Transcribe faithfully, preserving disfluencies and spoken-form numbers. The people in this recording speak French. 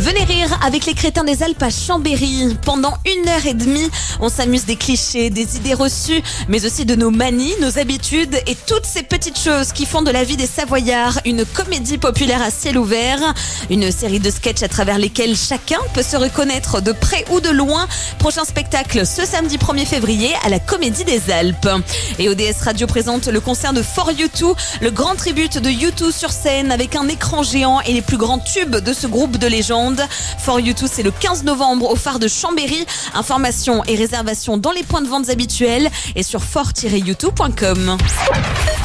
Venez rire avec les crétins des Alpes à Chambéry. Pendant une heure et demie, on s'amuse des clichés, des idées reçues, mais aussi de nos manies, nos habitudes et toutes ces petites choses qui font de la vie des Savoyards une comédie populaire à ciel ouvert. Une série de sketchs à travers lesquels chacun peut se reconnaître de près ou de loin. Prochain spectacle ce samedi premier février à la Comédie des Alpes. Et O D S Radio présente le concert de For You Two, le grand tribute de U deux sur scène avec un écran géant et les plus grands tubes de ce groupe de légende. For You Two, c'est le quinze novembre au phare de Chambéry. Informations et réservations dans les points de vente habituels et sur for tiret you two point com.